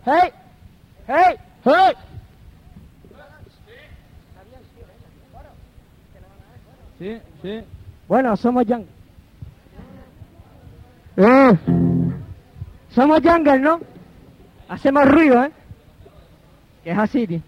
¡Hey! ¡Hey! ¡Hey! Sí, sí. Bueno, somos Jungle. Somos Jungle, ¿no? Hacemos ruido, ¿eh? Que es así, tío.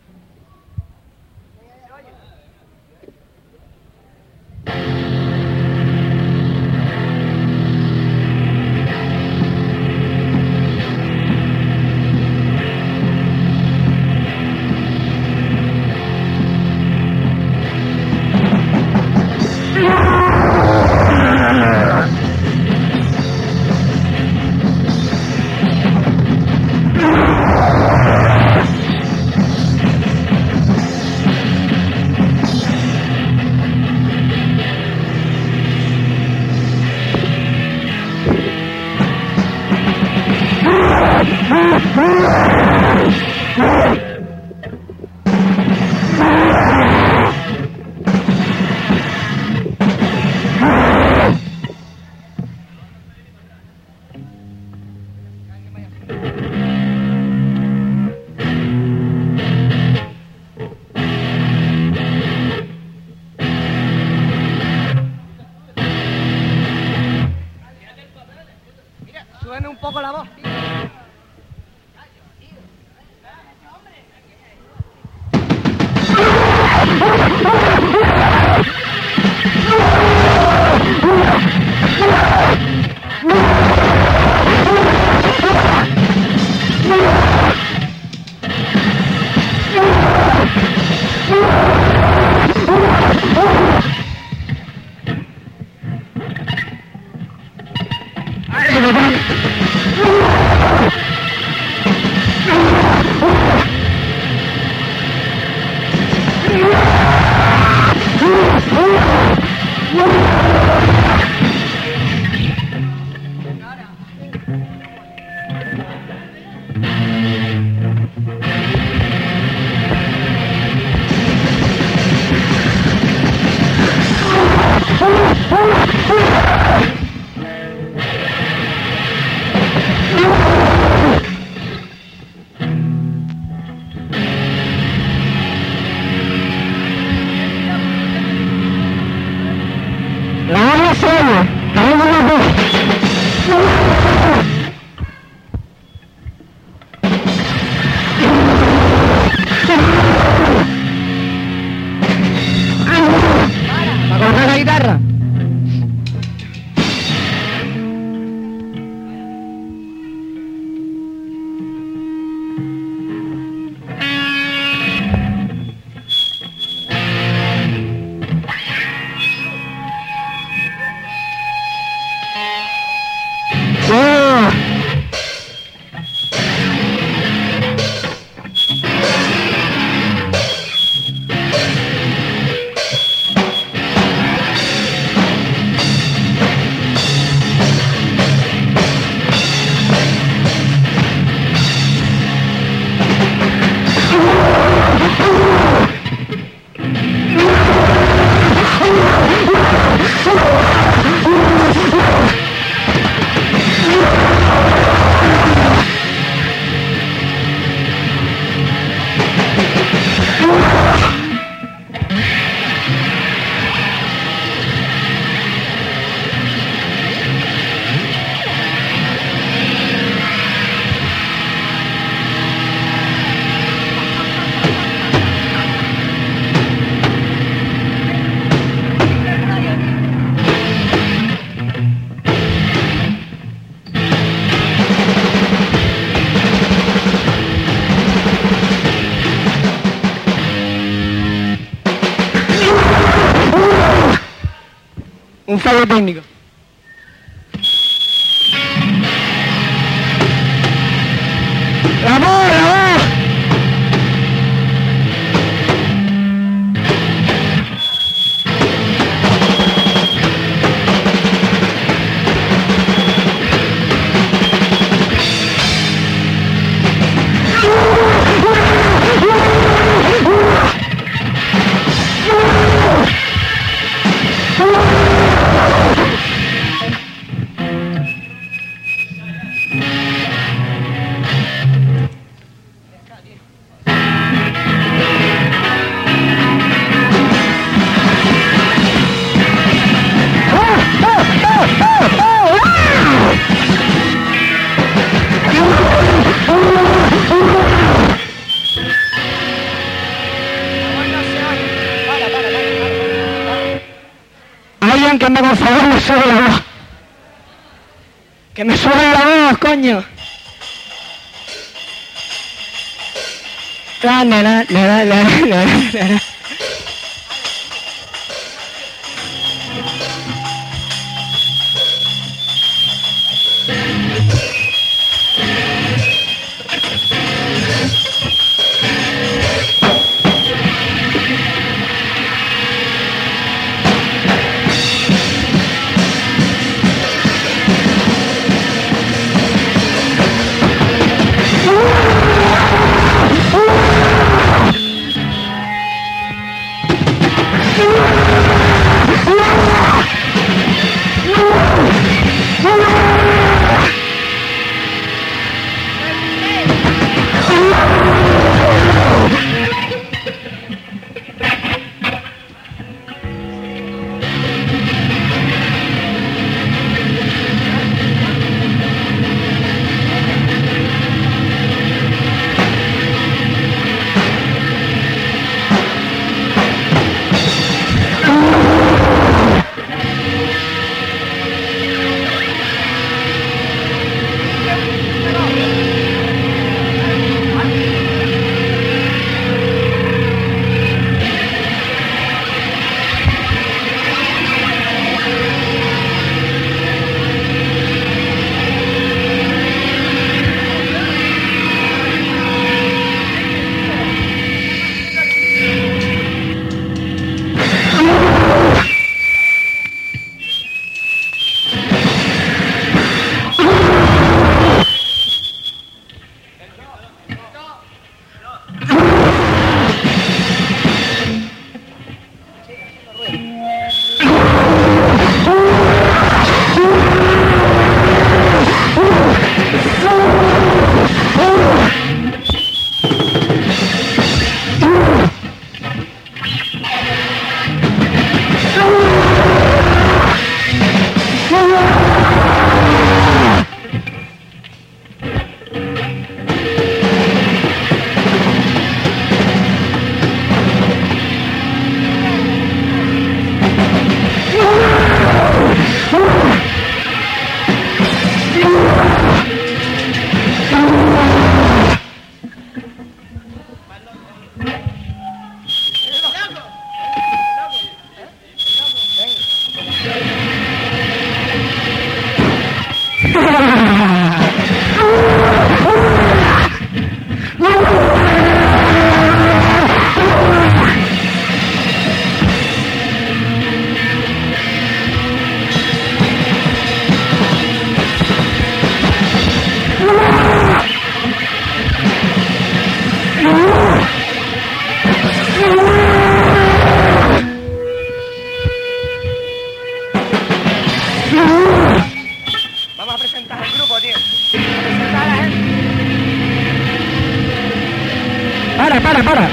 Súbeme un poco la voz, tío. ¿Para correr la guitarra? Un fallo técnico. ¡La voz, la voz! favor, me sube la voz. Que me sube la voz, coño. La, la, la, la, la, la, la. Vamos a presentar al grupo, tío. Presentar a la gente. Para.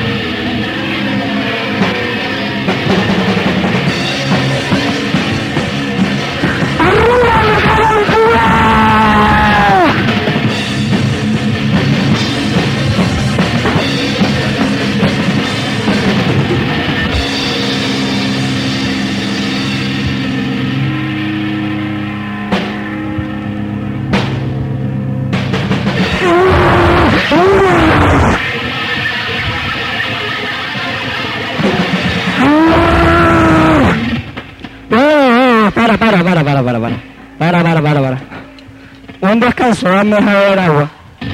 Para. Un descanso, dame a beber agua.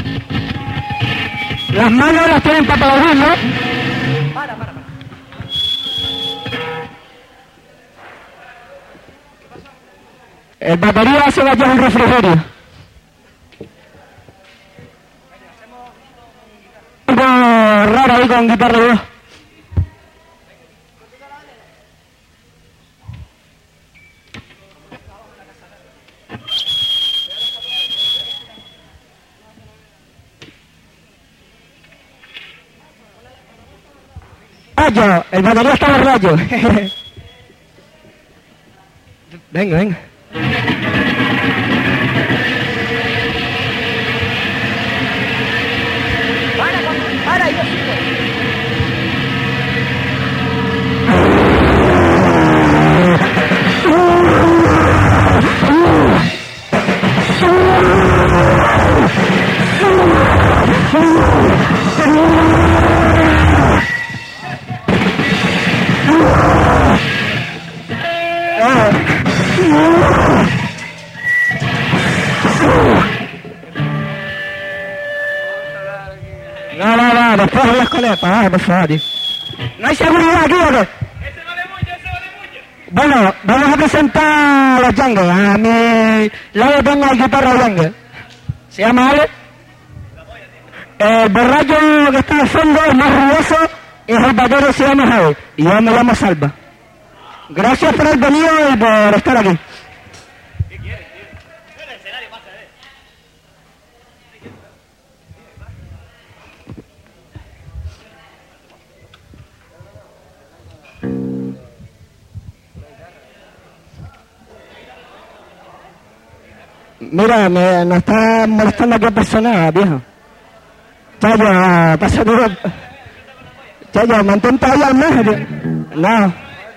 Las manos las tienen para aplaudir, ¿no? Para. El batería se va a llevar un refrigerio. Algo raro ahí con guitarra y voz. Rayo, el batería está en rayo. Venga. Para, yo sigo. No, después hablas con él, por favor, tío. ¿No hay seguridad aquí o qué? Ese vale mucho, ese vale mucho. Bueno, vamos a presentar a los Jangles. A mi lado tengo al guitarra Jangle. Se llama Ale. El borracho que está al fondo es más ruidoso y el batero se llama Javi. Y yo me llamo Salva. Gracias por haber venido y por estar aquí. ¿Qué quieres, tío? El escenario pasa, Mira, nos está molestando aquí a persona, viejo. Chayo, pasa tú. Chayo, mantente ahí al medio, tío. No.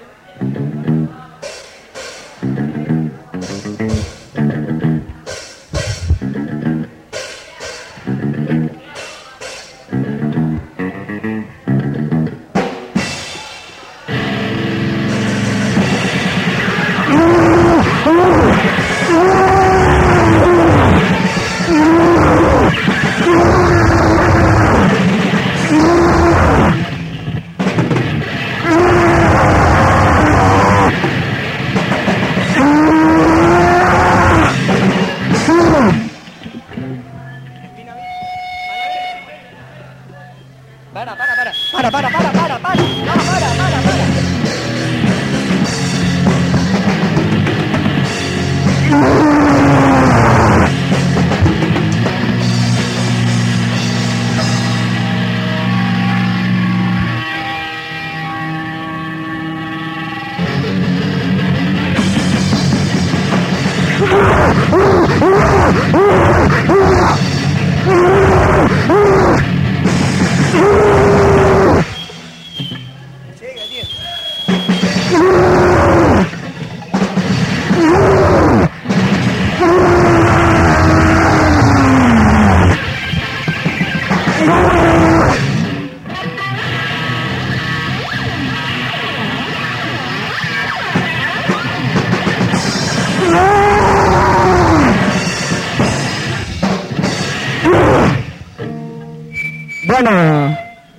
Bueno,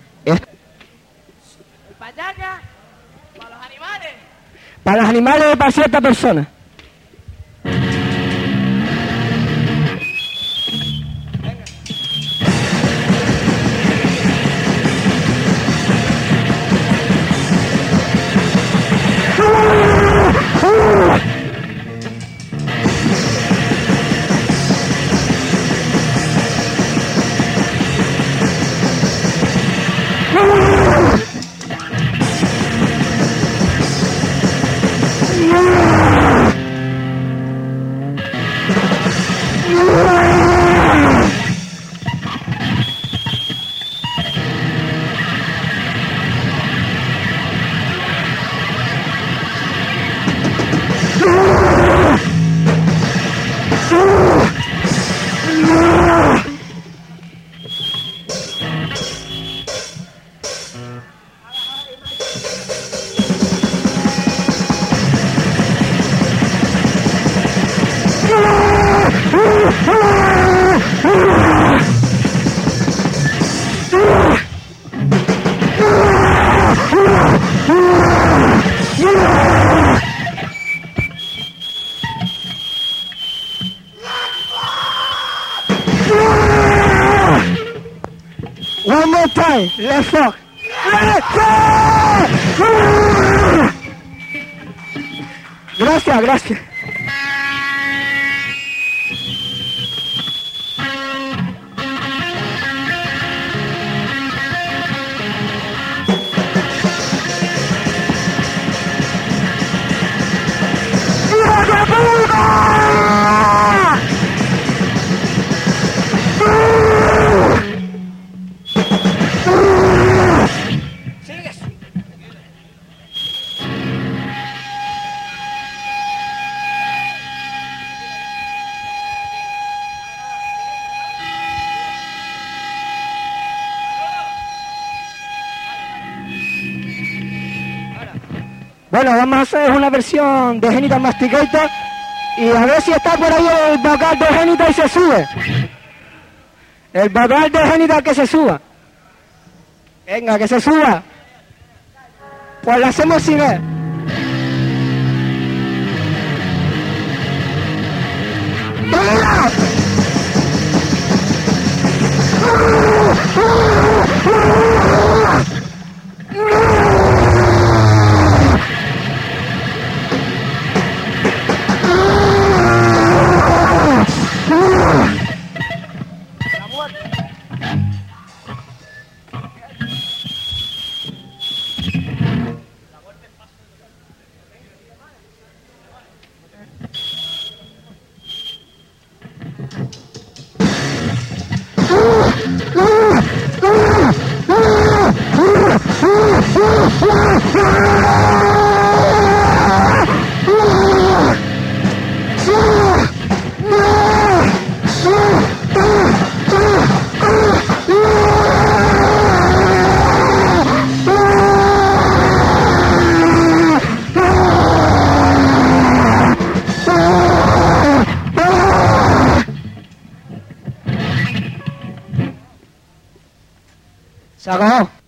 Pachanga, para los animales. para los animales y para cierta persona. One more time, let's rock. Gracias, gracias. Bueno, vamos a hacer una versión de Genital Masticator y a ver si está por ahí el vocal de Genital y se sube. El vocal de Genital que se suba. Venga, que se suba. Pues lo hacemos sin él. ¡Venga! Se acabó.